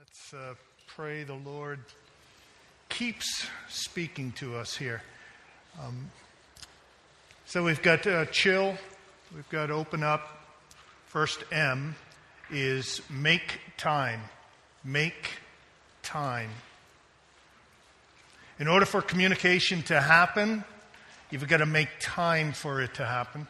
Let's pray the Lord keeps speaking to us here. So we've got chill, we've got open up. First M is make time. Make time. In order for communication to happen, you've got to make time for it to happen.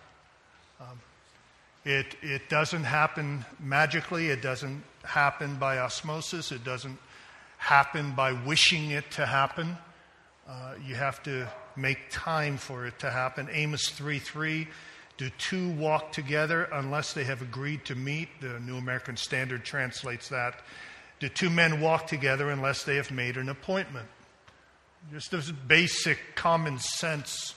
It doesn't happen magically. It doesn't happen by osmosis. It doesn't happen by wishing it to happen. You have to make time for it to happen. Amos 3:3, do two walk together unless they have agreed to meet? The New American Standard translates that. Do two men walk together unless they have made an appointment? Just this basic common sense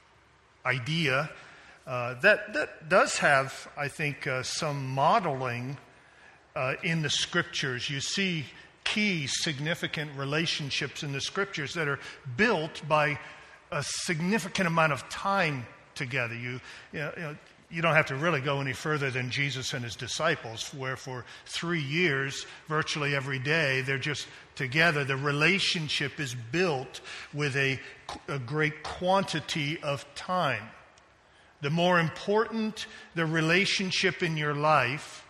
idea. That does have, I think, some modeling in the Scriptures. You see key, significant relationships in the Scriptures that are built by a significant amount of time together. You don't have to really go any further than Jesus and his disciples, where for 3 years, virtually every day, they're just together. The relationship is built with a great quantity of time. The more important the relationship in your life,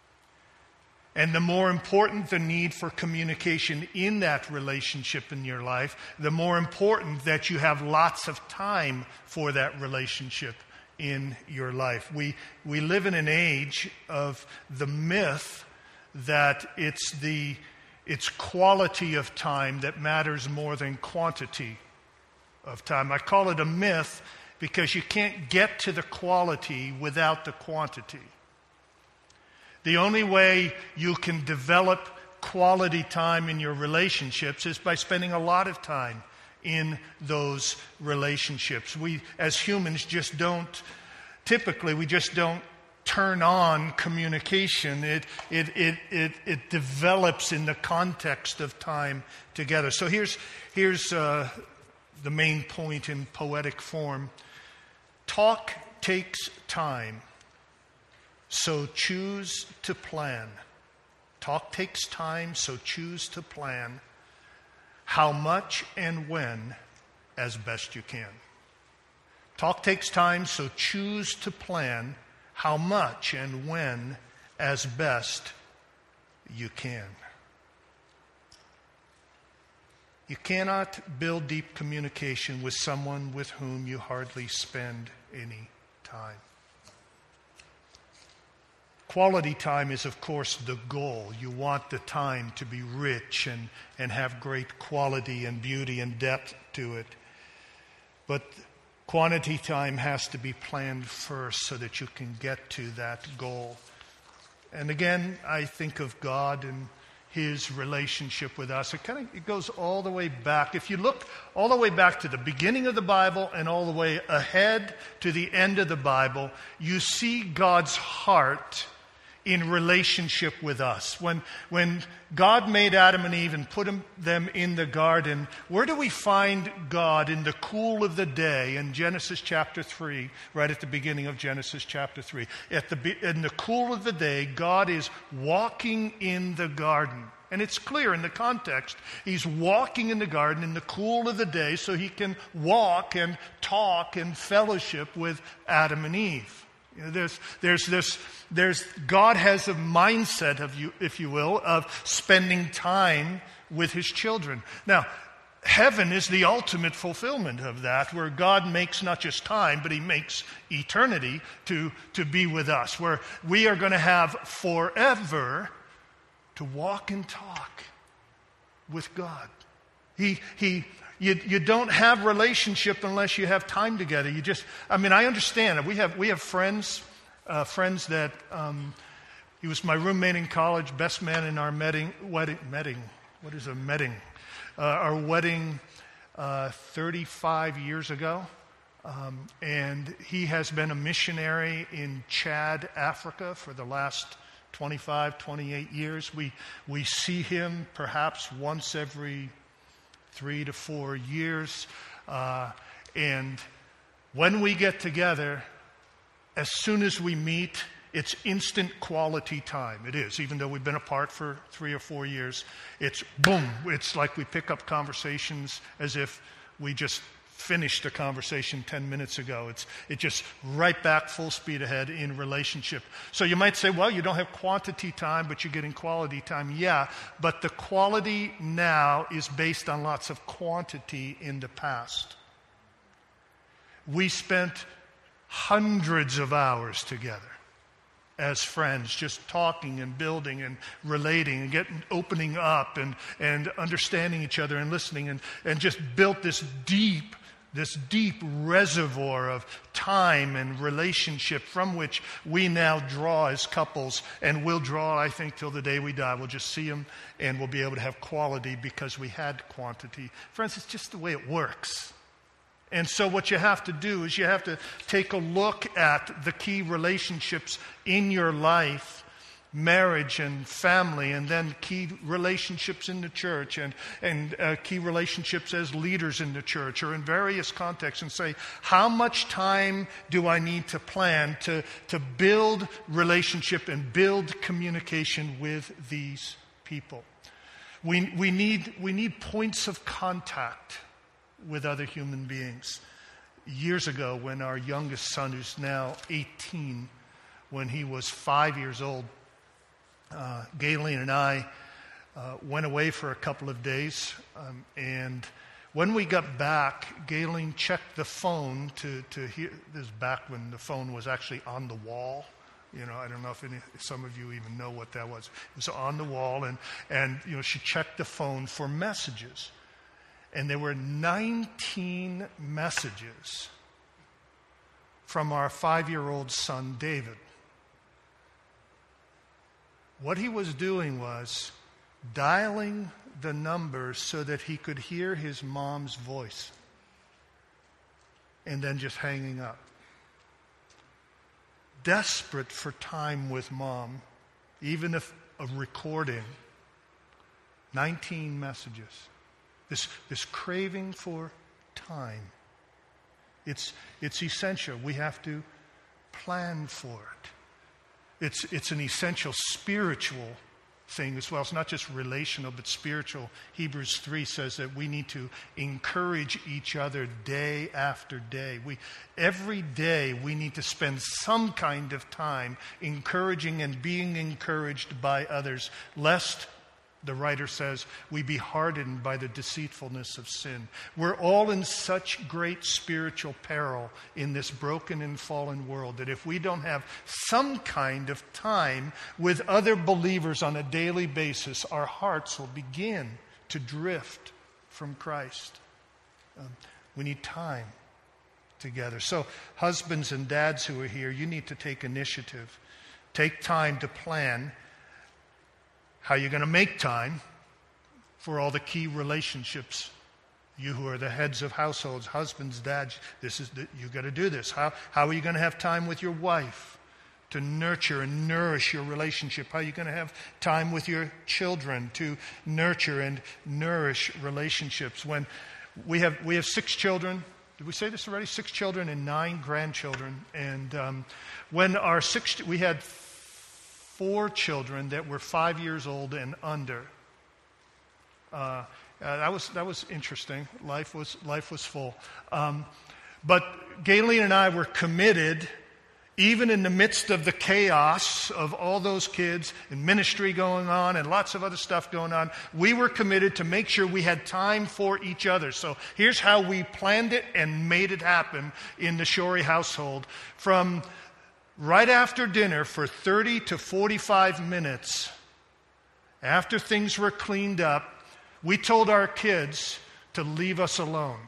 and the more important the need for communication in that relationship in your life, the more important that you have lots of time for that relationship in your life. We live in an age of the myth that it's quality of time that matters more than quantity of time. I call it a myth because you can't get to the quality without the quantity. The only way you can develop quality time in your relationships is by spending a lot of time in those relationships. We, as humans, typically don't turn on communication. It develops in the context of time together. So here's the main point in poetic form. Talk takes time, so choose to plan. Talk takes time, so choose to plan how much and when as best you can. Talk takes time, so choose to plan how much and when as best you can. You cannot build deep communication with someone with whom you hardly spend any time. Quality time is, of course, the goal. You want the time to be rich and have great quality and beauty and depth to it. But quantity time has to be planned first so that you can get to that goal. And again, I think of God and his relationship with us. It goes all the way back. If you look all the way back to the beginning of the Bible and all the way ahead to the end of the Bible, you see God's heart in relationship with us. When God made Adam and Eve and put them in the garden, where do we find God in the cool of the day? In Genesis chapter 3, right at the beginning of Genesis chapter 3. In the cool of the day, God is walking in the garden. And it's clear in the context. He's walking in the garden in the cool of the day so he can walk and talk and fellowship with Adam and Eve. God has a mindset of you, if you will, of spending time with his children. Now, heaven is the ultimate fulfillment of that, where God makes not just time, but he makes eternity to be with us, where we are going to have forever to walk and talk with God. You don't have relationship unless you have time together. I understand. We have friends that, he was my roommate in college, best man in our wedding. What is a meeting? Our wedding 35 years ago. And he has been a missionary in Chad, Africa for the last 25, 28 years. We see him perhaps once every 3 to 4 years. And when we get together, as soon as we meet, It's instant quality time. It is. Even though we've been apart for 3 or 4 years, it's boom. It's like we pick up conversations as if we just finished a conversation 10 minutes ago. It's just right back full speed ahead in relationship. So you might say, well, you don't have quantity time, but you're getting quality time. Yeah, but the quality now is based on lots of quantity in the past. We spent hundreds of hours together as friends, just talking and building and relating and opening up and understanding each other and listening and just built this deep reservoir of time and relationship from which we now draw as couples, and we'll draw, I think, till the day we die. We'll just see them and we'll be able to have quality because we had quantity. Friends, it's just the way it works. And so what you have to do is you have to take a look at the key relationships in your life, marriage and family, and then key relationships in the church and key relationships as leaders in the church or in various contexts, and say, how much time do I need to plan to build relationship and build communication with these people? We need points of contact with other human beings. Years ago, when our youngest son, who's now 18, when he was 5 years old, Galen and I went away for a couple of days, and when we got back, Galen checked the phone to hear. This is back when the phone was actually on the wall. You know, I don't know if some of you even know what that was. It was on the wall, and she checked the phone for messages. And there were 19 messages from our 5-year-old son, David. What he was doing was dialing the numbers so that he could hear his mom's voice and then just hanging up. Desperate for time with mom, even if a recording. 19 messages. This craving for time. It's essential. We have to plan for it. It's an essential spiritual thing as well. It's not just relational, but spiritual. Hebrews 3 says that we need to encourage each other day after day. Every day we need to spend some kind of time encouraging and being encouraged by others, lest, the writer says, we be hardened by the deceitfulness of sin. We're all in such great spiritual peril in this broken and fallen world that if we don't have some kind of time with other believers on a daily basis, our hearts will begin to drift from Christ. We need time together. So husbands and dads who are here, you need to take initiative. Take time to plan how you're going to make time for all the key relationships. You who are the heads of households, husbands, dads, you got to do this. How are you going to have time with your wife to nurture and nourish your relationship? How are you going to have time with your children to nurture and nourish relationships? When we have 6 children. Did we say this already? 6 children and 9 grandchildren. And when we had 4 children that were 5 years old and under. That was interesting. Life was full. But Galen and I were committed, even in the midst of the chaos of all those kids and ministry going on and lots of other stuff going on. We were committed to make sure we had time for each other. So here's how we planned it and made it happen in the Shorey household. From right after dinner for 30 to 45 minutes, after things were cleaned up, we told our kids to leave us alone.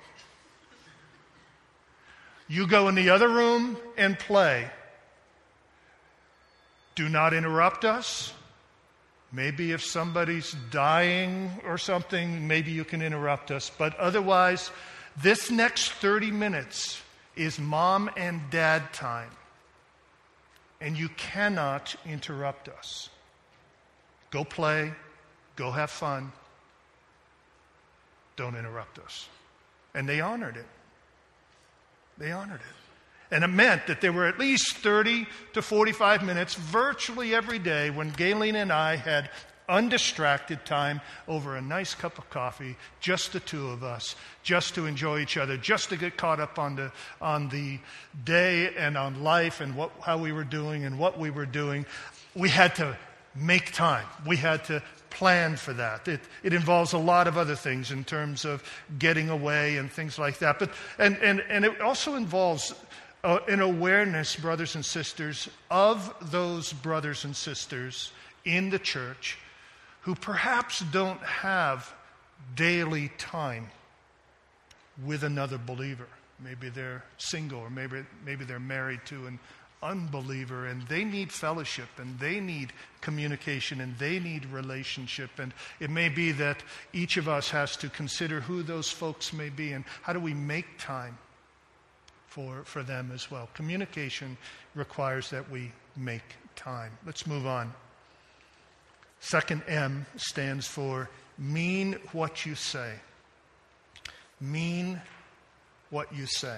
You go in the other room and play. Do not interrupt us. Maybe if somebody's dying or something, maybe you can interrupt us. But otherwise, this next 30 minutes is mom and dad time. And you cannot interrupt us. Go play. Go have fun. Don't interrupt us. And they honored it. They honored it. And it meant that there were at least 30 to 45 minutes virtually every day when Galen and I had undistracted time over a nice cup of coffee, just the two of us, just to enjoy each other, just to get caught up on the day and on life and how we were doing and what we were doing. We had to make time. We had to plan for that. It involves a lot of other things in terms of getting away and things like that. But and it also involves an awareness, brothers and sisters, of those brothers and sisters in the church who perhaps don't have daily time with another believer. Maybe they're single, or maybe they're married to an unbeliever, and they need fellowship, and they need communication, and they need relationship. And it may be that each of us has to consider who those folks may be, and how do we make time for them as well. Communication requires that we make time. Let's move on. Second M stands for mean what you say. Mean what you say.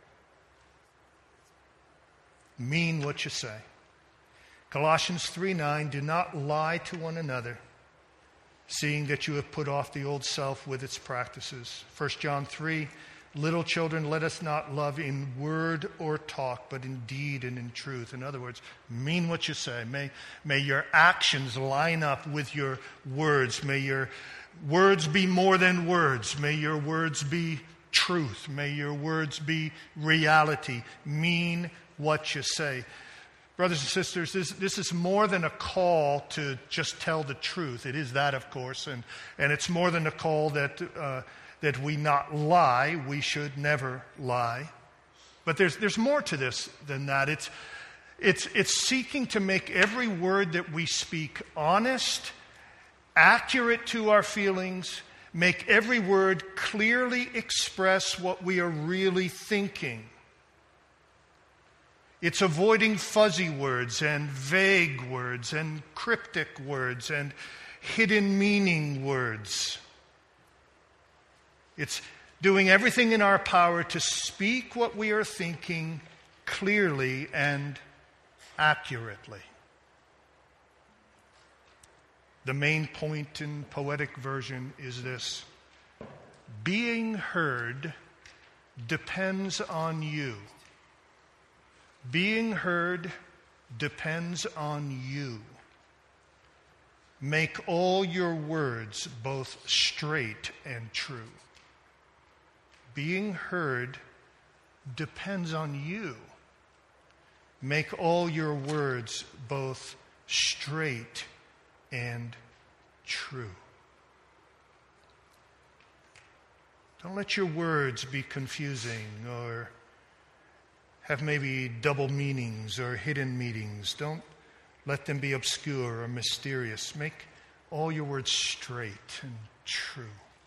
Mean what you say. Colossians 3:9, do not lie to one another, seeing that you have put off the old self with its practices. 1 John 3, little children, let us not love in word or talk, but in deed and in truth. In other words, mean what you say. May your actions line up with your words. May your words be more than words. May your words be truth. May your words be reality. Mean what you say. Brothers and sisters, this is more than a call to just tell the truth. It is that, of course, and it's more than a call that we not lie. We should never lie. But there's more to this than that. It's seeking to make every word that we speak honest, accurate to our feelings, make every word clearly express what we are really thinking. It's avoiding fuzzy words and vague words and cryptic words and hidden meaning words. It's doing everything in our power to speak what we are thinking clearly and accurately. The main point in poetic version is this: being heard depends on you. Being heard depends on you. Make all your words both straight and true. Being heard depends on you. Make all your words both straight and true. Don't let your words be confusing or have maybe double meanings or hidden meanings. Don't let them be obscure or mysterious. Make all your words straight and true.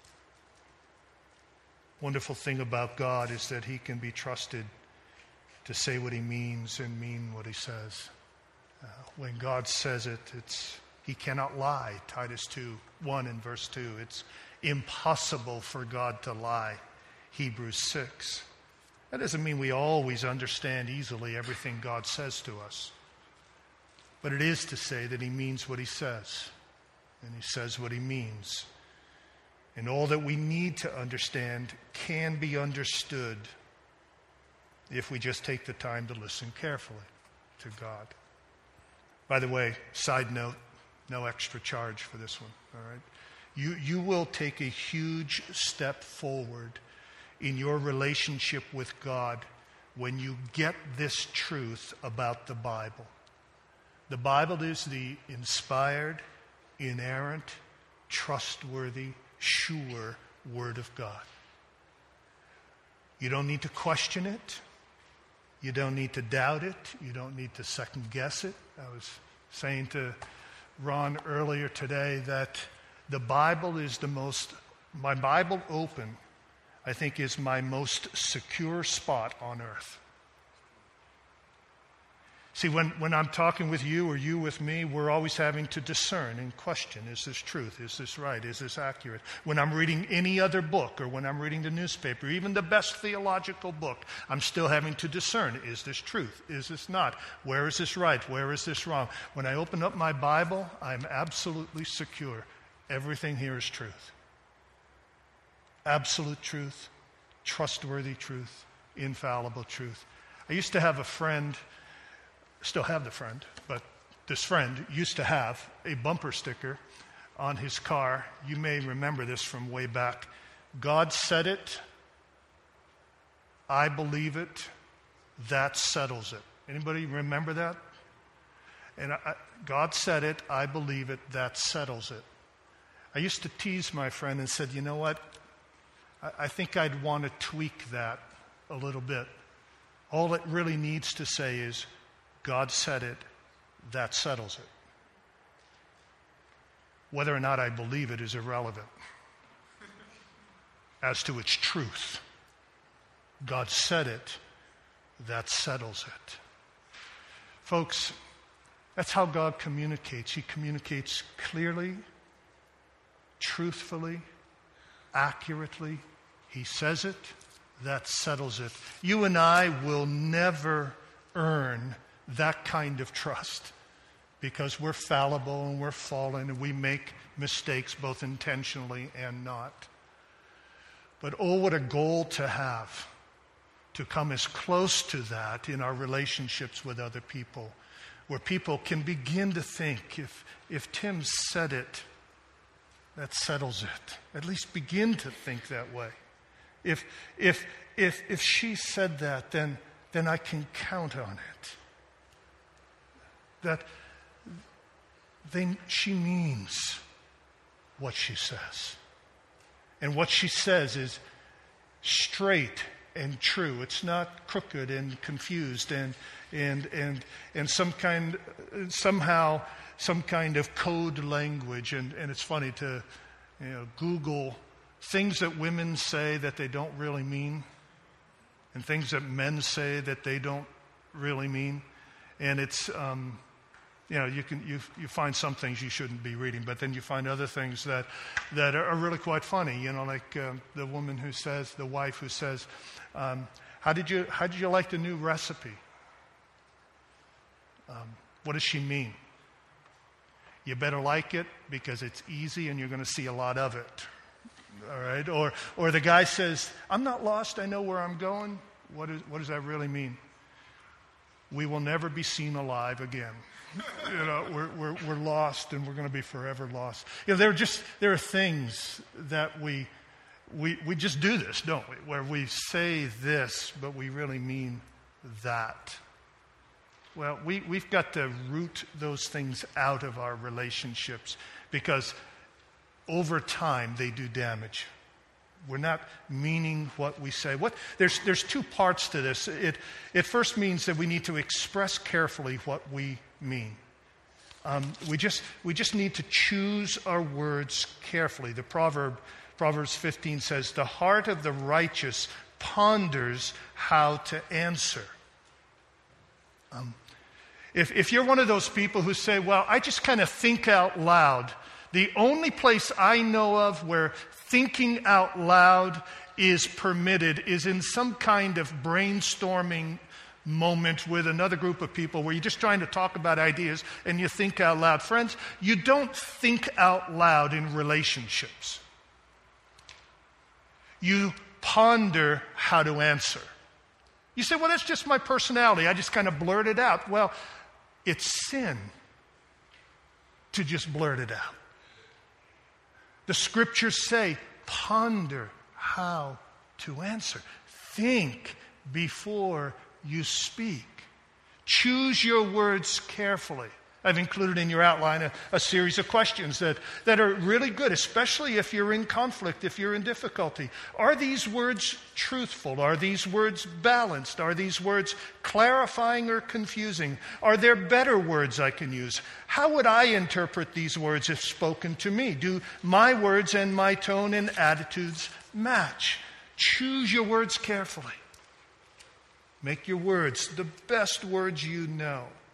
Wonderful thing about God is that he can be trusted to say what he means and mean what he says. When God says it, he cannot lie. Titus 2:1 and verse 2. It's impossible for God to lie. Hebrews 6. That doesn't mean we always understand easily everything God says to us. But it is to say that he means what he says, and he says what he means. And all that we need to understand can be understood if we just take the time to listen carefully to God. By the way, side note, no extra charge for this one, all right? You will take a huge step forward in your relationship with God when you get this truth about the Bible. The Bible is the inspired, inerrant, trustworthy, sure Word of God. You don't need to question it. You don't need to doubt it. You don't need to second guess it. I was saying to Ron earlier today that the Bible is my Bible open, I think, is my most secure spot on earth. See, when I'm talking with you or you with me, we're always having to discern and question, is this truth? Is this right? Is this accurate? When I'm reading any other book or when I'm reading the newspaper, even the best theological book, I'm still having to discern, is this truth? Is this not? Where is this right? Where is this wrong? When I open up my Bible, I'm absolutely secure. Everything here is truth. Absolute truth, trustworthy truth, infallible truth. I used to have a friend, still have the friend, but this friend used to have a bumper sticker on his car. You may remember this from way back. God said it, I believe it, that settles it. Anybody remember that? And God said it, I believe it, that settles it. I used to tease my friend and said, you know what? I think I'd want to tweak that a little bit. All it really needs to say is, God said it, that settles it. Whether or not I believe it is irrelevant as to its truth. God said it, that settles it. Folks, that's how God communicates. He communicates clearly, truthfully, accurately. He says it, that settles it. You and I will never earn that kind of trust because we're fallible and we're fallen and we make mistakes both intentionally and not. But oh, what a goal to have, to come as close to that in our relationships with other people, where people can begin to think, if Tim said it, that settles it. At least begin to think that way. If she said that, then I can count on it. That then she means what she says. And what she says is straight and true. It's not crooked and confused and somehow some kind of code language. And it's funny to Google things that women say that they don't really mean and things that men say that they don't really mean. And it's you find some things you shouldn't be reading, but then you find other things that are really quite funny. Like the woman who says, the wife who says, "How did you like the new recipe?" What does she mean? You better like it because it's easy and you're going to see a lot of it. All right, or the guy says, "I'm not lost. I know where I'm going." What does that really mean? We will never be seen alive again. We're lost and we're going to be forever lost. There are things that we just do this, don't we? Where we say this, but we really mean that. Well, we've got to root those things out of our relationships because over time they do damage. We're not meaning what we say. There's two parts to this. It first means that we need to express carefully what we mean. We just need to choose our words carefully. The Proverbs 15 says, "The heart of the righteous ponders how to answer." If you're one of those people who say, "Well, I just kind of think out loud," the only place I know of where thinking out loud is permitted is in some kind of brainstorming moment with another group of people where you're just trying to talk about ideas and you think out loud. Friends, you don't think out loud in relationships. You ponder how to answer. You say, "Well, that's just my personality. I just kind of blurt it out." Well, it's sin to just blurt it out. The scriptures say, ponder how to answer. Think before you speak. Choose your words carefully. I've included in your outline a series of questions that are really good, especially if you're in conflict, if you're in difficulty. Are these words truthful? Are these words balanced? Are these words clarifying or confusing? Are there better words I can use? How would I interpret these words if spoken to me? Do my words and my tone and attitudes match? Choose your words carefully. Make your words the best words you know.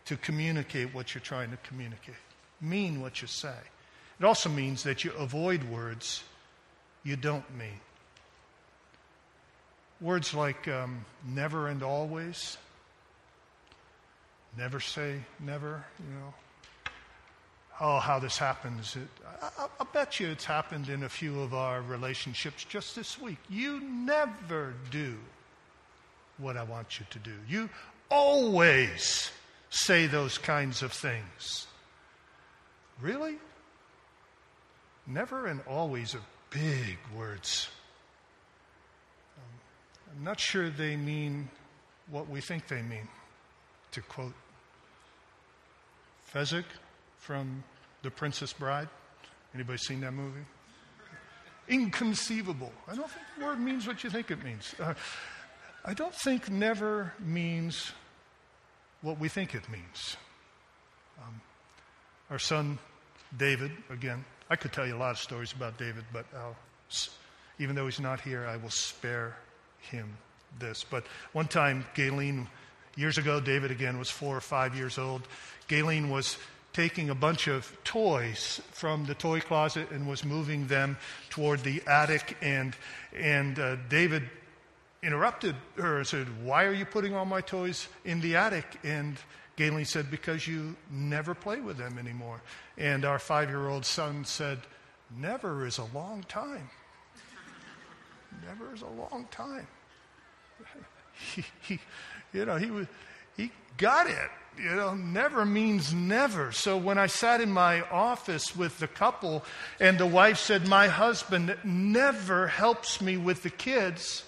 to communicate what you're trying to communicate. Mean what you say. It also means that you avoid words you don't mean. Words like never and always. Never say never, Oh, how this happens. I'll bet you it's happened in a few of our relationships just this week. You never do what I want you to do. You always say those kinds of things. Really? Never and always are big words. I'm not sure they mean what we think they mean. To quote Fezzik from The Princess Bride. Anybody seen that movie? Inconceivable. I don't think the word means what you think it means. I don't think never means what we think it means. Our son, David, again, I could tell you a lot of stories about David, but even though he's not here, I will spare him this. But one time, Galen, years ago, David again was 4 or 5 years old. Galen was taking a bunch of toys from the toy closet and was moving them toward the attic, and David interrupted her and said, "Why are you putting all my toys in the attic?" And Galen said, "Because you never play with them anymore." And our 5-year-old son said, "Never is a long time. Never is a long time." He got it. Never means never. So when I sat in my office with the couple and the wife said, "My husband never helps me with the kids,"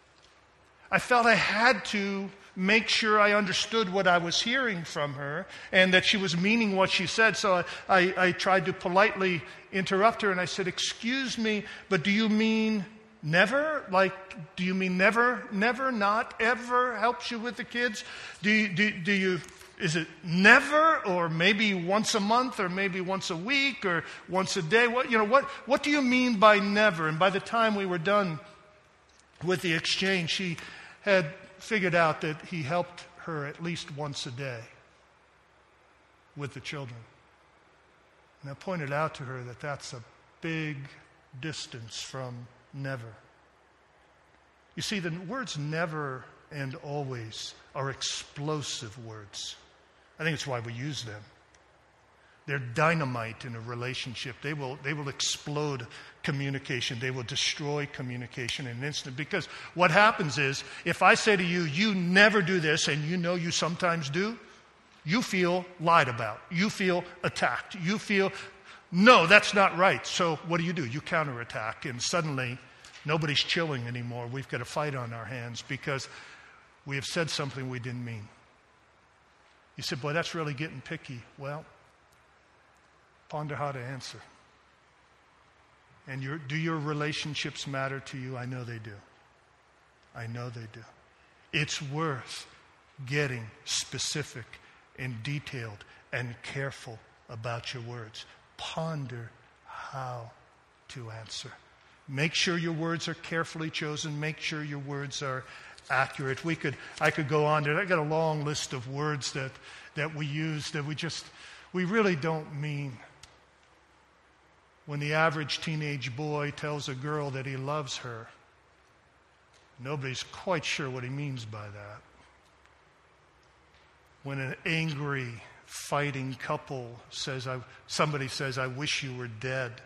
I felt I had to make sure I understood what I was hearing from her and that she was meaning what she said. So I tried to politely interrupt her and I said, "Excuse me, but do you mean never? Do you mean never, not ever helps you with the kids? Do you, is it never, or maybe once a month, or maybe once a week, or once a day? What do you mean by never?" And by the time we were done with the exchange, she had figured out that he helped her at least once a day with the children. And I pointed out to her that that's a big distance from never. You see, the words never and always are explosive words. I think it's why we use them. They're dynamite in a relationship. They will explode communication. They will destroy communication in an instant. Because what happens is, if I say to you, "You never do this," and you sometimes do, you feel lied about. You feel attacked. You feel, "No, that's not right." So what do? You counterattack, and suddenly nobody's chilling anymore. We've got a fight on our hands because we have said something we didn't mean. You said, "Boy, that's really getting picky." Well, ponder how to answer. And do your relationships matter to you? I know they do. I know they do. It's worth getting specific and detailed and careful about your words. Ponder how to answer. Make sure your words are carefully chosen. Make sure your words are accurate. I could go on there. I got a long list of words that we use that we really don't mean. When the average teenage boy tells a girl that he loves her, nobody's quite sure what he means by that. When an angry, fighting couple somebody says, "I wish you were dead,"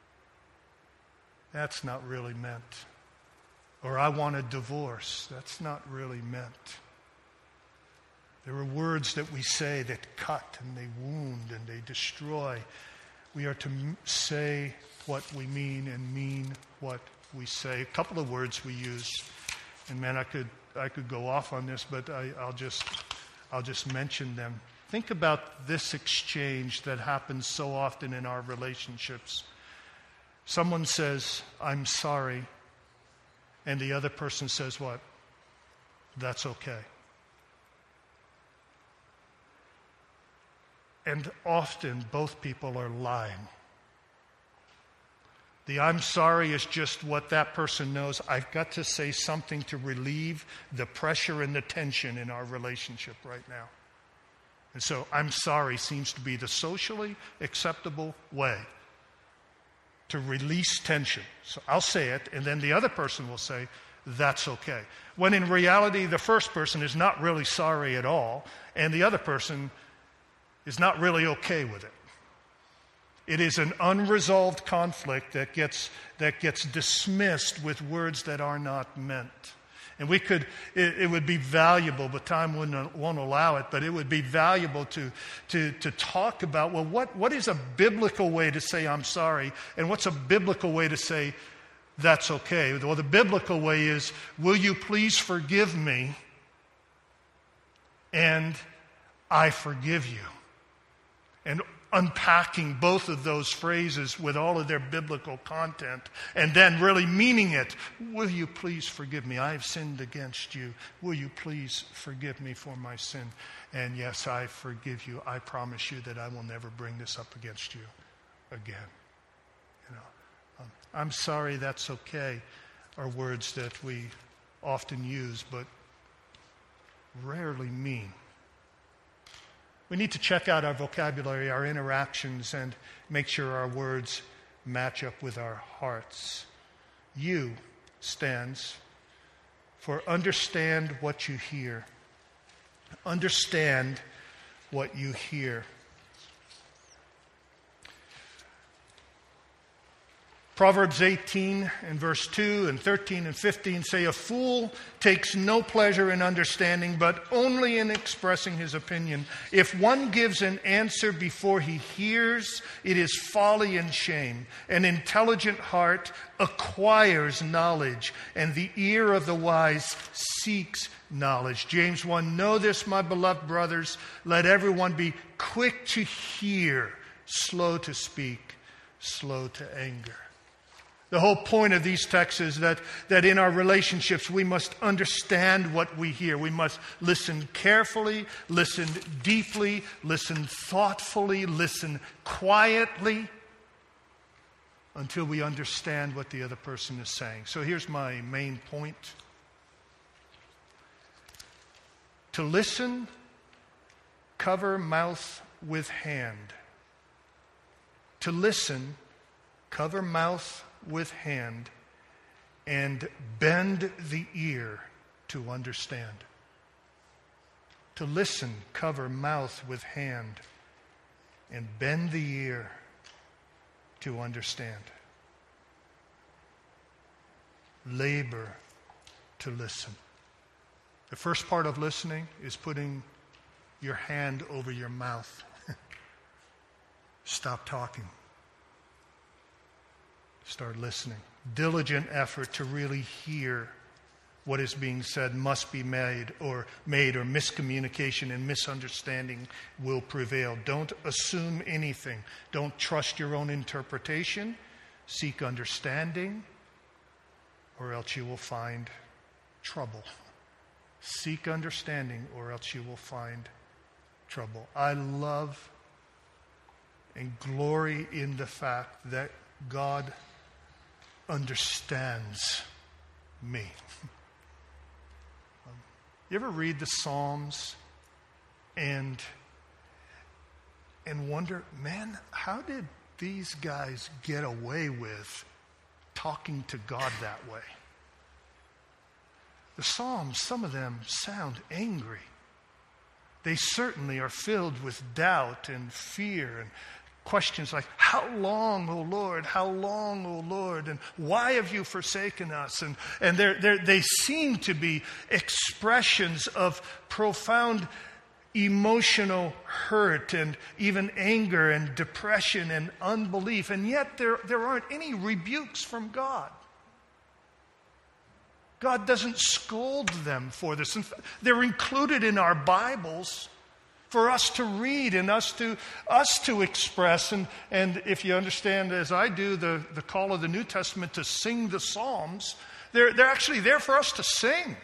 that's not really meant. Or, "I want a divorce," that's not really meant. There are words that we say that cut and they wound and they destroy. We are to say what we mean and mean what we say. A couple of words we use, and man, I could go off on this, but I'll just mention them. Think about this exchange that happens so often in our relationships. Someone says, "I'm sorry," and the other person says what? "That's okay." And often both people are lying. The "I'm sorry" is just what that person knows. I've got to say something to relieve the pressure and the tension in our relationship right now. And so I'm sorry seems to be the socially acceptable way to release tension. So I'll say it, and then the other person will say, that's okay. When in reality, the first person is not really sorry at all, and the other person is not really okay with it. It is an unresolved conflict that gets dismissed with words that are not meant. And it would be valuable, but time won't allow it, but it would be valuable to talk about, well, what is a biblical way to say I'm sorry, and what's a biblical way to say that's okay? Well, the biblical way is, will you please forgive me, and I forgive you. And unpacking both of those phrases with all of their biblical content, and then really meaning it. Will you please forgive me? I have sinned against you. Will you please forgive me for my sin? And yes, I forgive you. I promise you that I will never bring this up against you again. I'm sorry, that's okay, are words that we often use, but rarely mean. We need to check out our vocabulary, our interactions, and make sure our words match up with our hearts. U stands for understand what you hear. Understand what you hear. Proverbs 18 and verse 2 and 13 and 15 say, a fool takes no pleasure in understanding, but only in expressing his opinion. If one gives an answer before he hears, it is folly and shame. An intelligent heart acquires knowledge, and the ear of the wise seeks knowledge. James 1, know this, my beloved brothers, let everyone be quick to hear, slow to speak, slow to anger. The whole point of these texts is that in our relationships we must understand what we hear. We must listen carefully, listen deeply, listen thoughtfully, listen quietly until we understand what the other person is saying. So here's my main point. To listen, cover mouth with hand. To listen, cover mouth with hand, and bend the ear to understand. To listen, cover mouth with hand, and bend the ear to understand. Labor to listen. The first part of listening is putting your hand over your mouth. Stop talking. Start listening. Diligent effort to really hear what is being said must be made, or miscommunication and misunderstanding will prevail. Don't assume anything. Don't trust your own interpretation. Seek understanding, or else you will find trouble. Seek understanding, or else you will find trouble. I love and glory in the fact that God understands me. You ever read the Psalms and wonder, man, how did these guys get away with talking to God that way? The Psalms, some of them sound angry. They certainly are filled with doubt and fear and questions like, how long, O Lord? How long, O Lord? And why have you forsaken us? And they seem to be expressions of profound emotional hurt and even anger and depression and unbelief. And yet there aren't any rebukes from God. God doesn't scold them for this. In fact, they're included in our Bibles for us to read and us to express. And if you understand, as I do, the call of the New Testament to sing the Psalms, they're actually there for us to sing.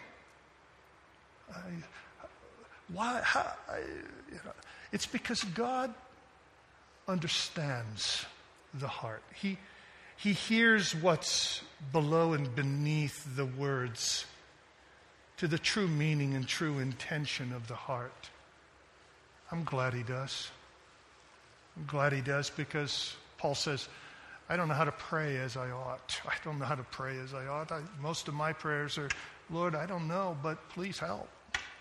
Why? It's because God understands the heart. He hears what's below and beneath the words, to the true meaning and true intention of the heart. I'm glad he does. I'm glad he does, because Paul says, I don't know how to pray as I ought. I don't know how to pray as I ought. Most of my prayers are, Lord, I don't know, but please help.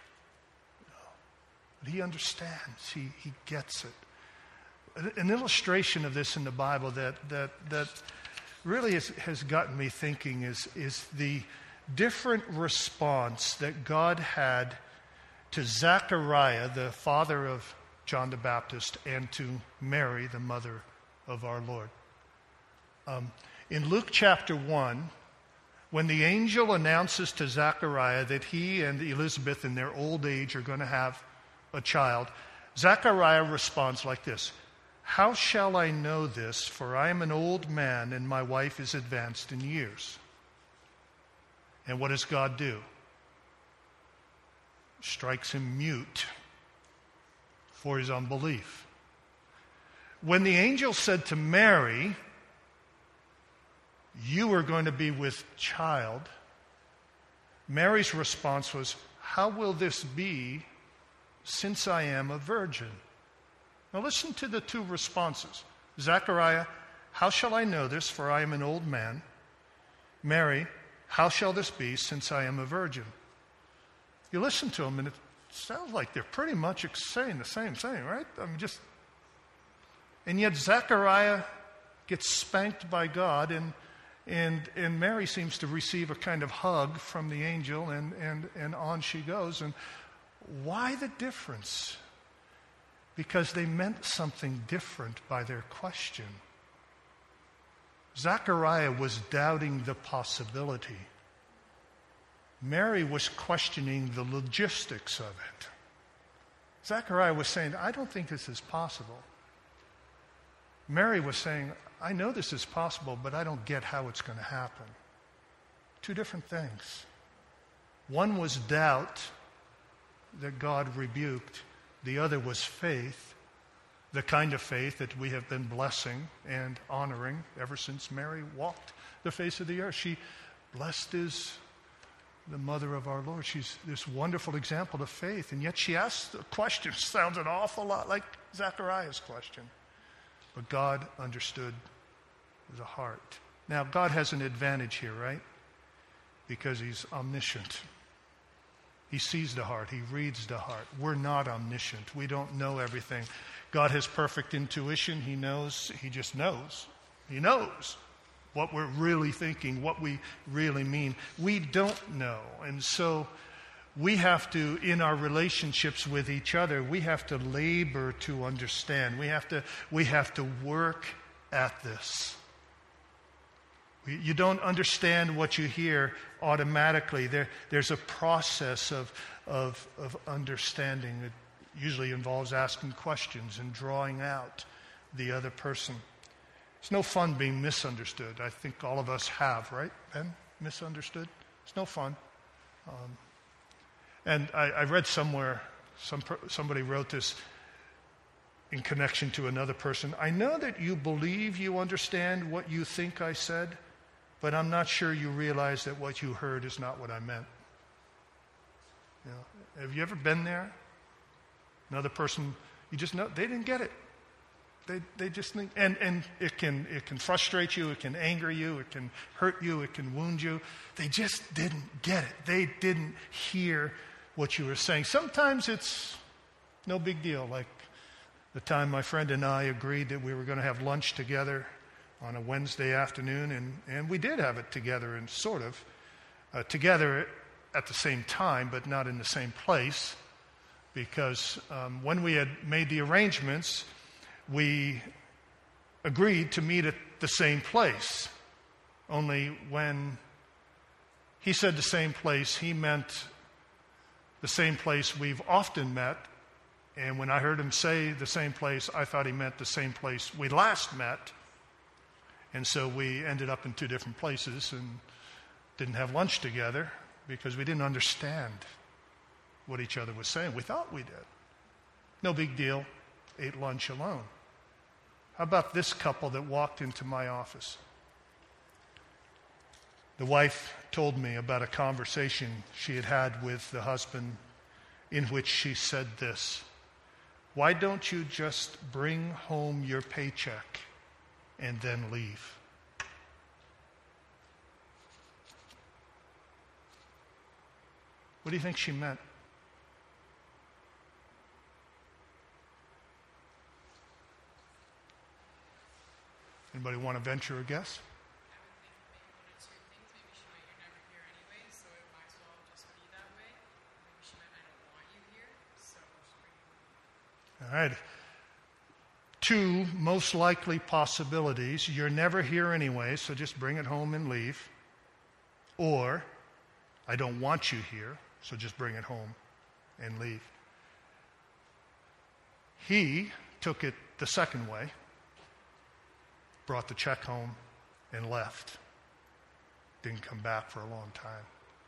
But he understands. He gets it. An illustration of this in the Bible that really has gotten me thinking is the different response that God had to Zechariah, the father of John the Baptist, and to Mary, the mother of our Lord. In Luke chapter 1, when the angel announces to Zechariah that he and Elizabeth in their old age are going to have a child, Zechariah responds like this: How shall I know this? For I am an old man and my wife is advanced in years. And what does God do? Strikes him mute for his unbelief. When the angel said to Mary, you are going to be with child, Mary's response was, how will this be since I am a virgin? Now listen to the two responses. Zechariah, how shall I know this, for I am an old man? Mary, how shall this be since I am a virgin? You listen to them and it sounds like they're pretty much saying the same thing, right? And yet Zechariah gets spanked by God, and Mary seems to receive a kind of hug from the angel, and on she goes. And why the difference? Because they meant something different by their question. Zechariah was doubting the possibility. Mary was questioning the logistics of it. Zechariah was saying, I don't think this is possible. Mary was saying, I know this is possible, but I don't get how it's going to happen. Two different things. One was doubt that God rebuked. The other was faith, the kind of faith that we have been blessing and honoring ever since Mary walked the face of the earth. She, blessed is the mother of our Lord. She's this wonderful example of faith, and yet she asks a question that sounds an awful lot like Zechariah's question. But God understood the heart. Now, God has an advantage here, right? Because he's omniscient. He sees the heart. He reads the heart. We're not omniscient. We don't know everything. God has perfect intuition. He knows. He just knows. He knows what we're really thinking, what we really mean. We don't know. And so we have to, in our relationships with each other, we have to labor to understand. We have to work at this. You don't understand what you hear automatically. There's a process of understanding. It usually involves asking questions and drawing out the other person. It's no fun being misunderstood. I think all of us have, right, Ben? Misunderstood? It's no fun. And I read somewhere, somebody wrote this in connection to another person. I know that you believe you understand what you think I said, but I'm not sure you realize that what you heard is not what I meant. You know, have you ever been there? Another person, you just know, they didn't get it. They just think, and it can frustrate you, it can anger you, it can hurt you, it can wound you. They just didn't get it. They didn't hear what you were saying. Sometimes it's no big deal, like the time my friend and I agreed that we were going to have lunch together on a Wednesday afternoon, and we did have it together, and sort of together at the same time, but not in the same place, because when we had made the arrangements, we agreed to meet at the same place. Only when he said the same place, he meant the same place we've often met. And when I heard him say the same place, I thought he meant the same place we last met. And so we ended up in two different places and didn't have lunch together because we didn't understand what each other was saying. We thought we did. No big deal. Ate lunch alone. How about this couple that walked into my office? The wife told me about a conversation she had had with the husband in which she said this: Why don't you just bring home your paycheck and then leave? What do you think she meant? Anybody want to venture a guess? All right. Two most likely possibilities. You're never here anyway, so just bring it home and leave. Or, I don't want you here, so just bring it home and leave. He took it the second way, brought the check home, and left. Didn't come back for a long time.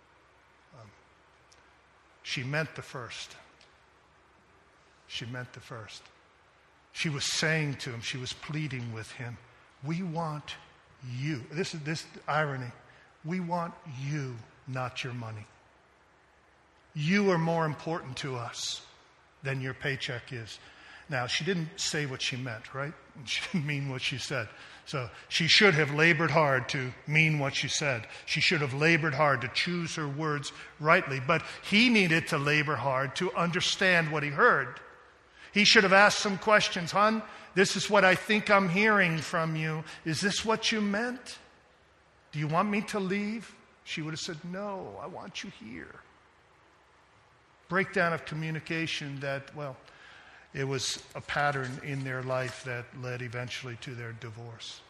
She meant the first. She meant the first. She was saying to him, she was pleading with him, we want you. This is irony. We want you, not your money. You are more important to us than your paycheck is. Now, she didn't say what she meant, right? She didn't mean what she said. So she should have labored hard to mean what she said. She should have labored hard to choose her words rightly. But he needed to labor hard to understand what he heard. He should have asked some questions. Hon, this is what I think I'm hearing from you. Is this what you meant? Do you want me to leave? She would have said, no, I want you here. Breakdown of communication that, well, it was a pattern in their life that led eventually to their divorce.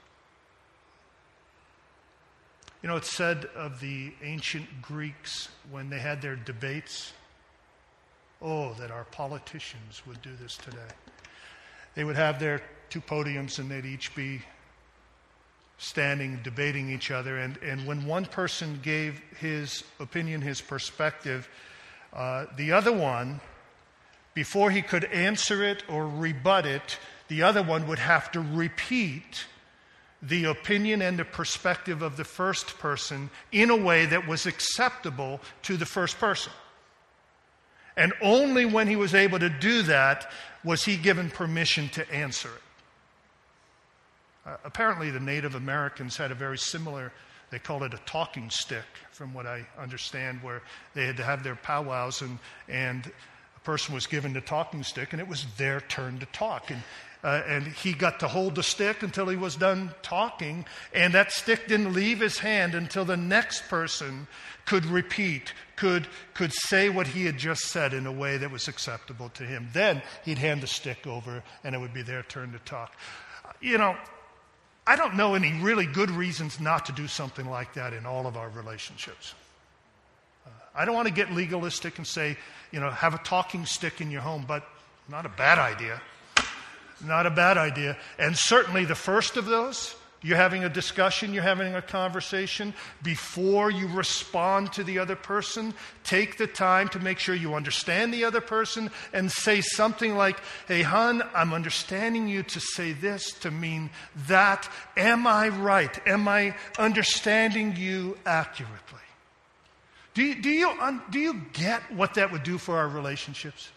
You know, it's said of the ancient Greeks when they had their debates, oh, that our politicians would do this today. They would have their two podiums and they'd each be standing, debating each other. And when one person gave his opinion, his perspective, the other one, before he could answer it or rebut it, the other one would have to repeat the opinion and the perspective of the first person in a way that was acceptable to the first person. And only when he was able to do that was he given permission to answer it. Apparently the Native Americans had a very similar, they called it a talking stick, from what I understand, where they had to have their powwows and a person was given the talking stick and it was their turn to talk. And he got to hold the stick until he was done talking, and that stick didn't leave his hand until the next person could repeat, could say what he had just said in a way that was acceptable to him. Then he'd hand the stick over and it would be their turn to talk. You know, I don't know any really good reasons not to do something like that in all of our relationships. I don't want to get legalistic and say, you know, have a talking stick in your home, but not a bad idea. Not a bad idea. And certainly the first of those, you're having a discussion, you're having a conversation. Before you respond to the other person, take the time to make sure you understand the other person and say something like, hey, hon, I'm understanding you to say this to mean that. Am I right? Am I understanding you accurately? Do you get what that would do for our relationships?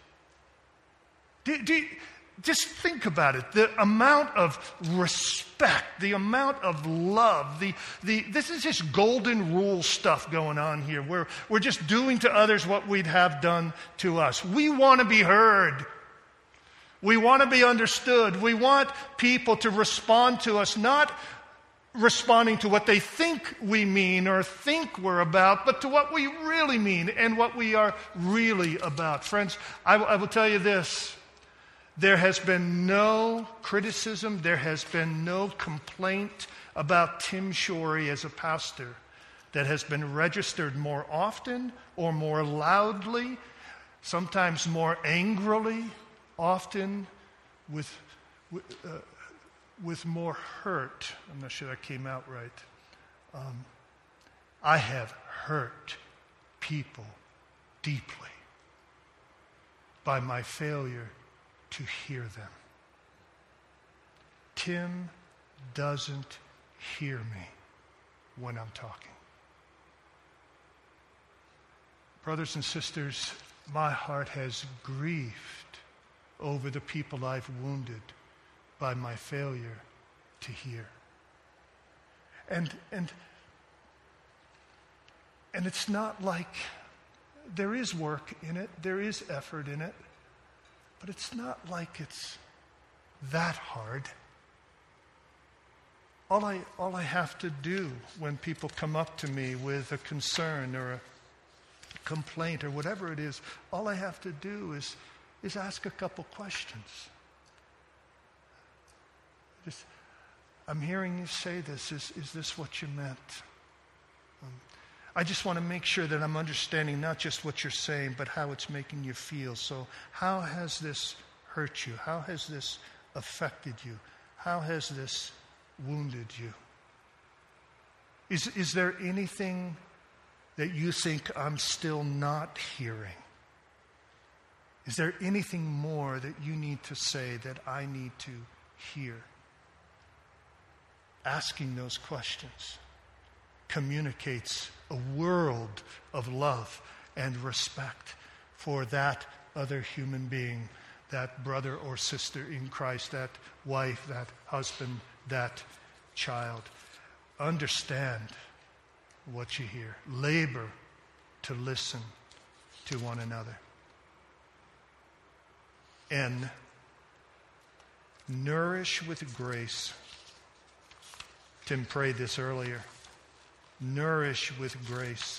Just think about it. The amount of respect, the amount of love, this is just golden rule stuff going on here, where we're just doing to others what we'd have done to us. We want to be heard. We want to be understood. We want people to respond to us, not responding to what they think we mean or think we're about, but to what we really mean and what we are really about. Friends, I will tell you this. There has been no criticism, there has been no complaint about Tim Shorey as a pastor that has been registered more often or more loudly, sometimes more angrily, often with more hurt. I'm not sure that came out right. I have hurt people deeply by my failure to hear them. Tim doesn't hear me when I'm talking. Brothers and sisters, my heart has grieved over the people I've wounded by my failure to hear. And it's not like there is work in it, there is effort in it, but it's not like it's that hard. All I have to do when people come up to me with a concern or a complaint or whatever it is, all I have to do is ask a couple questions. I'm hearing you say this. Is this what you meant? I just want to make sure that I'm understanding not just what you're saying, but how it's making you feel. So how has this hurt you? How has this affected you? How has this wounded you? Is there anything that you think I'm still not hearing? Is there anything more that you need to say that I need to hear? Asking those questions communicates a world of love and respect for that other human being, that brother or sister in Christ, that wife, that husband, that child. Understand what you hear. Labor to listen to one another. And nourish with grace. Tim prayed this earlier. Nourish with grace.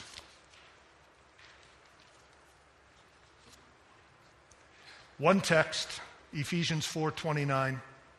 One text, Ephesians 4:29.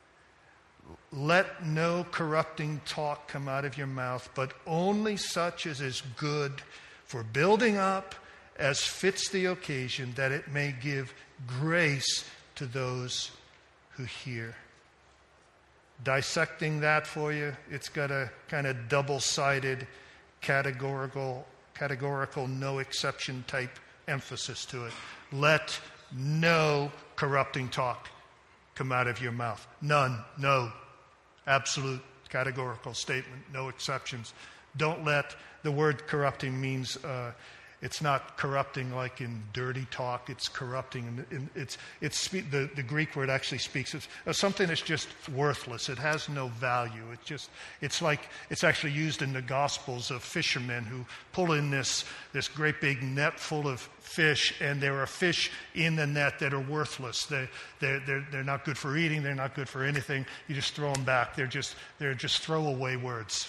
Let no corrupting talk come out of your mouth, but only such as is good for building up as fits the occasion, that it may give grace to those who hear. Dissecting that for you, it's got a kind of double-sided, categorical, no exception type emphasis to it. Let no corrupting talk come out of your mouth. None. No. Absolute categorical statement. No exceptions. Don't let, the word corrupting means, it's not corrupting like in dirty talk. It's corrupting. The Greek word actually speaks of something that's just worthless. It has no value. It's actually used in the Gospels of fishermen who pull in this great big net full of fish, and there are fish in the net that are worthless. They're not good for eating. They're not good for anything. You just throw them back. They're just throwaway words.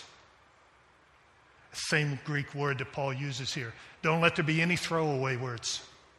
Same Greek word that Paul uses here. Don't let there be any throwaway words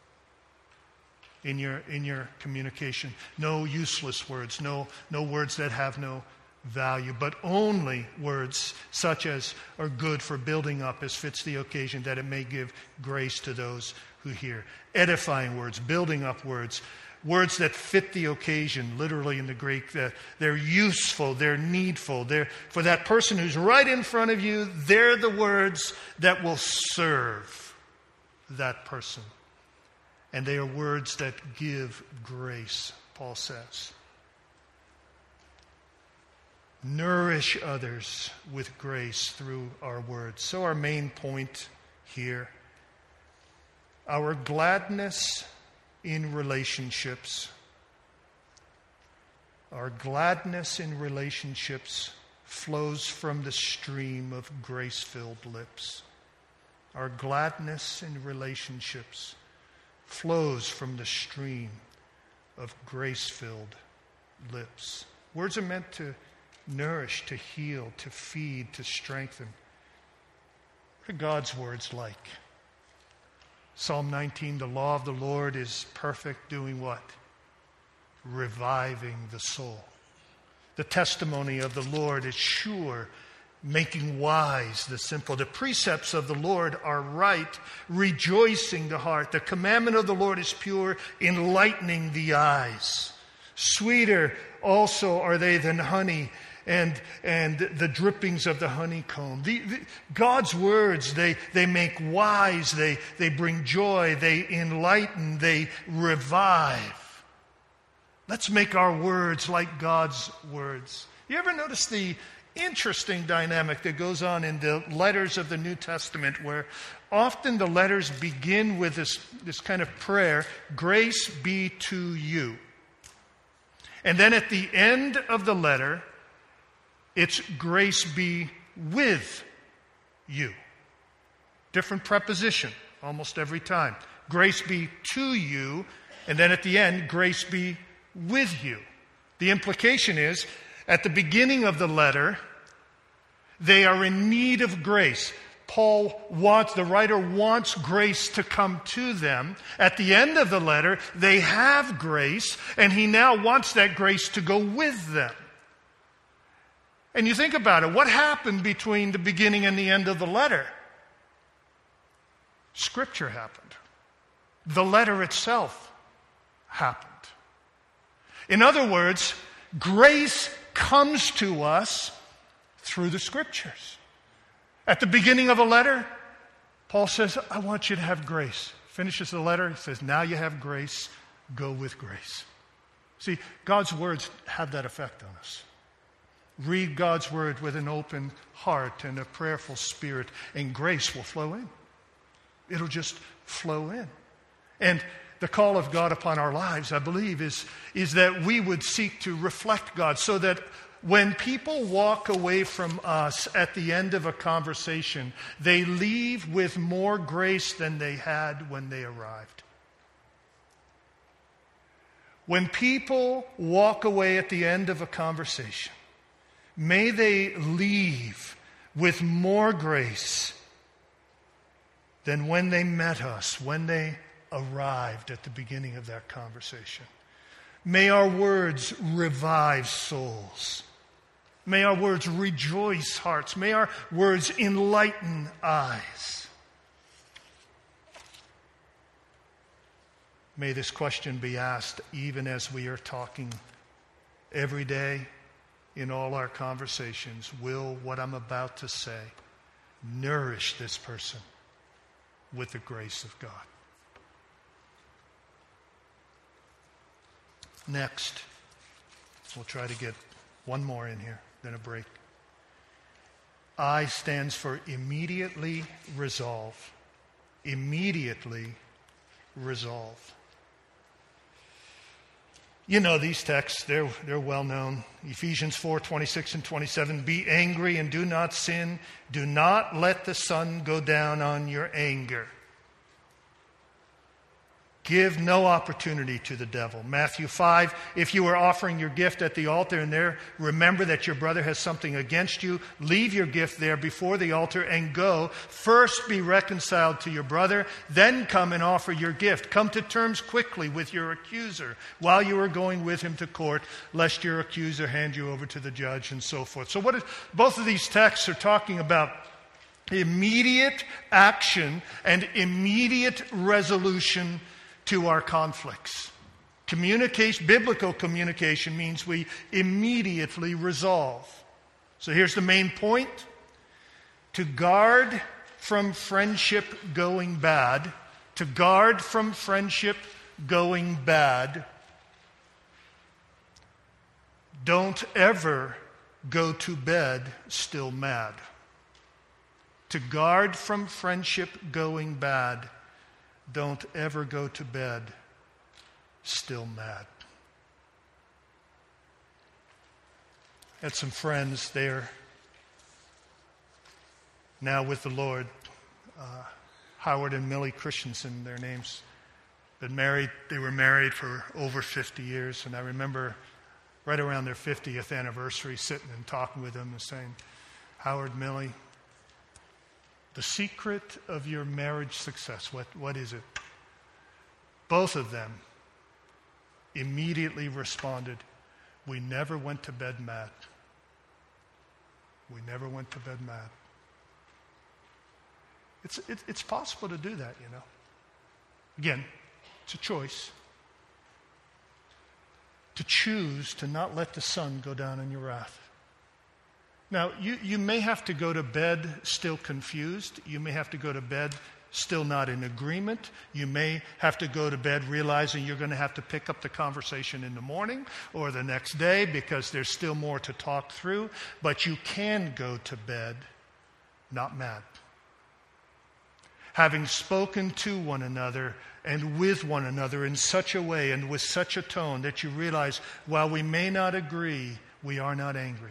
in your communication. No useless words. No words that have no value, but only words such as are good for building up as fits the occasion, that it may give grace to those who hear. Edifying words, building up words. Words that fit the occasion, literally in the Greek, that they're useful, they're needful. They're, for that person who's right in front of you, they're the words that will serve that person. And they are words that give grace, Paul says. Nourish others with grace through our words. So our main point here, our gladness in relationships. Our gladness in relationships flows from the stream of grace-filled lips. Our gladness in relationships flows from the stream of grace-filled lips. Words are meant to nourish, to heal, to feed, to strengthen. What are God's words like? Psalm 19, the law of the Lord is perfect, doing what? Reviving the soul. The testimony of the Lord is sure, making wise the simple. The precepts of the Lord are right, rejoicing the heart. The commandment of the Lord is pure, enlightening the eyes. Sweeter also are they than honey, and the drippings of the honeycomb. God's words, they make wise, they bring joy, they enlighten, they revive. Let's make our words like God's words. You ever notice the interesting dynamic that goes on in the letters of the New Testament, where often the letters begin with this kind of prayer, grace be to you. And then at the end of the letter, it's grace be with you. Different preposition almost every time. Grace be to you, and then at the end, grace be with you. The implication is, at the beginning of the letter, they are in need of grace. The writer wants grace to come to them. At the end of the letter, they have grace, and he now wants that grace to go with them. And you think about it, what happened between the beginning and the end of the letter? Scripture happened. The letter itself happened. In other words, grace comes to us through the Scriptures. At the beginning of a letter, Paul says, I want you to have grace. Finishes the letter, he says, now you have grace, go with grace. See, God's words have that effect on us. Read God's word with an open heart and a prayerful spirit, and grace will flow in. It'll just flow in. And the call of God upon our lives, I believe, is that we would seek to reflect God, so that when people walk away from us at the end of a conversation, they leave with more grace than they had when they arrived. When people walk away at the end of a conversation, may they leave with more grace than when they met us, when they arrived at the beginning of that conversation. May our words revive souls. May our words rejoice hearts. May our words enlighten eyes. May this question be asked even as we are talking every day in all our conversations. Will what I'm about to say nourish this person with the grace of God? Next, we'll try to get one more in here, then a break. I stands for immediately resolve. Immediately resolve. You know these texts, they're well known. Ephesians 4:26 and 27. Be angry and do not sin. Do not let the sun go down on your anger. Give no opportunity to the devil. Matthew 5, if you are offering your gift at the altar and there, remember that your brother has something against you, leave your gift there before the altar and go. First be reconciled to your brother, then come and offer your gift. Come to terms quickly with your accuser while you are going with him to court, lest your accuser hand you over to the judge, and so forth. So both of these texts are talking about immediate action and immediate resolution to our conflicts. Biblical communication means we immediately resolve. So here's the main point. To guard from friendship going bad, don't ever go to bed still mad. To guard from friendship going bad, don't ever go to bed still mad. I had some friends there now with the Lord. Howard and Millie Christensen, their names. They were married for over 50 years, and I remember right around their 50th anniversary sitting and talking with them and saying, Howard, Millie, the secret of your marriage success, what is it? Both of them immediately responded, we never went to bed mad. We never went to bed mad. It's possible to do that, you know. Again, it's a choice. To choose to not let the sun go down in your wrath. Now, you may have to go to bed still confused. You may have to go to bed still not in agreement. You may have to go to bed realizing you're going to have to pick up the conversation in the morning or the next day because there's still more to talk through. But you can go to bed not mad. having spoken to one another and with one another in such a way and with such a tone that you realize, while we may not agree, we are not angry.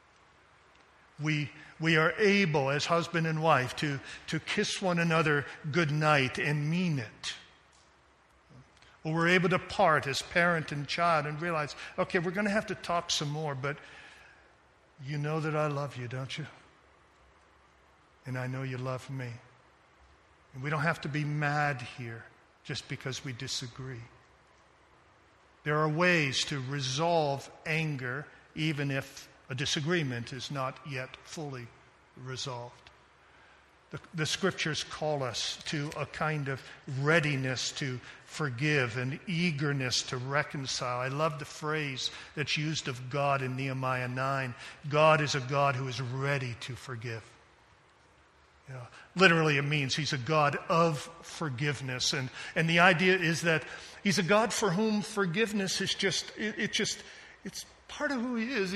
We are able, as husband and wife, to kiss one another goodnight and mean it. Or we're able to part as parent and child and realize, okay, we're going to have to talk some more, but you know that I love you, don't you? And I know you love me. And we don't have to be mad here just because we disagree. There are ways to resolve anger even if a disagreement is not yet fully resolved. The scriptures call us to a kind of readiness to forgive and eagerness to reconcile. I love the phrase that's used of God in Nehemiah 9. God is a God who is ready to forgive. You know, literally it means he's a God of forgiveness. And the idea is that he's a God for whom forgiveness is it's part of who he is.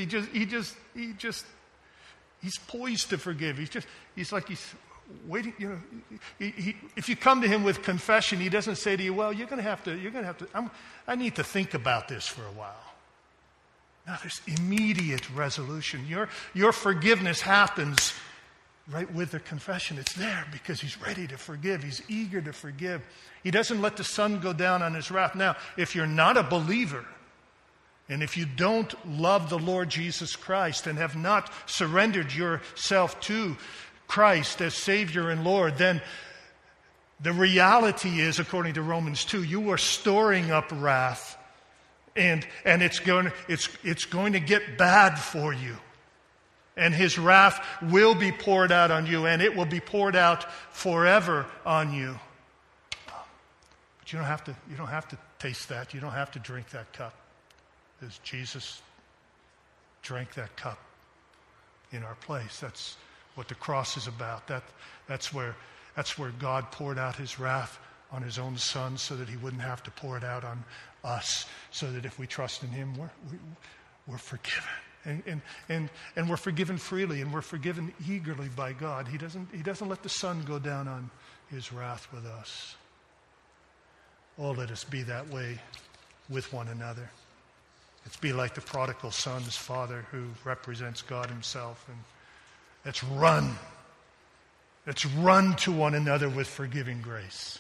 He's poised to forgive. He's waiting. You know, if you come to him with confession, he doesn't say to you, "Well, you're going to have to. I need to think about this for a while." No, there's immediate resolution. Your forgiveness happens right with the confession. It's there because he's ready to forgive. He's eager to forgive. He doesn't let the sun go down on his wrath. Now, if you're not a believer, and if you don't love the Lord Jesus Christ and have not surrendered yourself to Christ as Savior and Lord, then the reality is, according to Romans 2, you are storing up wrath, and it's going to get bad for you. And his wrath will be poured out on you, and it will be poured out forever on you. But you don't have to taste that. You don't have to drink that cup. Because Jesus drank that cup in our place. That's what the cross is about. That's where God poured out his wrath on his own Son so that he wouldn't have to pour it out on us, so that if we trust in him, we're forgiven. And we're forgiven freely, and we're forgiven eagerly by God. He doesn't let the sun go down on his wrath with us. Oh, let us be that way with one another. Let's be like the prodigal son's father who represents God himself. And let's run. Let's run to one another with forgiving grace.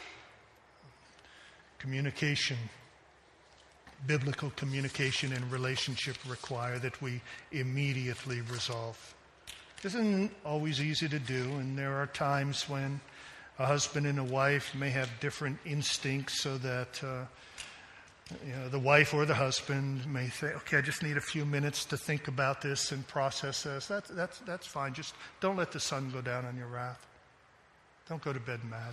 Communication, biblical communication and relationship require that we immediately resolve. This isn't always easy to do, and there are times when a husband and a wife may have different instincts, so that the wife or the husband may say, "Okay, I just need a few minutes to think about this and process this." That's fine. Just don't let the sun go down on your wrath. Don't go to bed mad.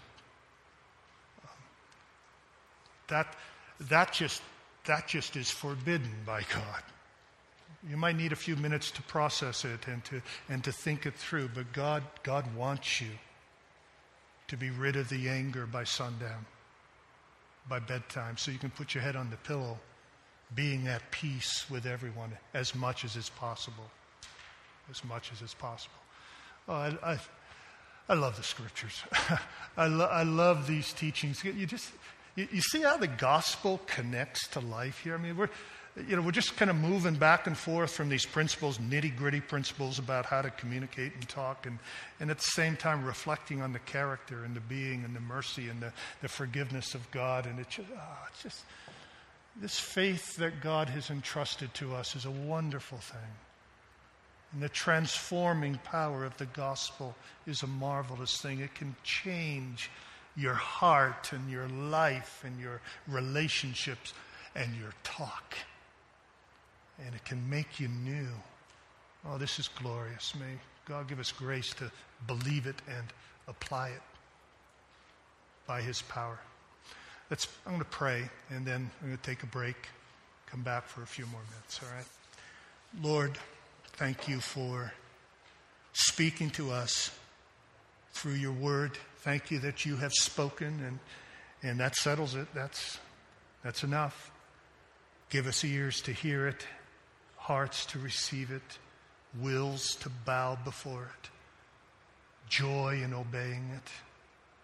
That just is forbidden by God. You might need a few minutes to process it and to think it through, but God wants you to be rid of the anger by sundown, by bedtime, so you can put your head on the pillow, being at peace with everyone as much as is possible. As much as is possible. Oh, I love the scriptures. I love these teachings. You see how the gospel connects to life here? I mean, we're just kind of moving back and forth from these principles, nitty-gritty principles about how to communicate and talk, and at the same time reflecting on the character and the being and the mercy and the forgiveness of God. And it's just this faith that God has entrusted to us is a wonderful thing. And the transforming power of the gospel is a marvelous thing. It can change your heart and your life and your relationships and your talk. And it can make you new. Oh, this is glorious. May God give us grace to believe it and apply it by his power. I'm going to pray, and then I'm going to take a break, come back for a few more minutes, all right? Lord, thank you for speaking to us through your word. Thank you that you have spoken, and that settles it. That's enough. Give us ears to hear it, hearts to receive it, wills to bow before it, joy in obeying it.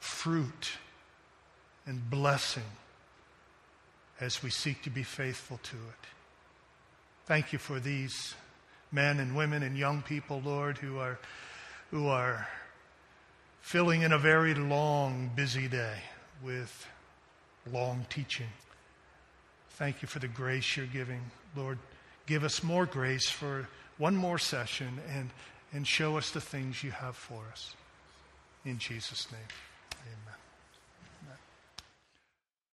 fruit and blessing as we seek to be faithful to it. Thank you for these men and women and young people, Lord, who are filling in a very long, busy day with long teaching. Thank you for the grace you're giving. Lord, give us more grace for one more session and show us the things you have for us. In Jesus' name.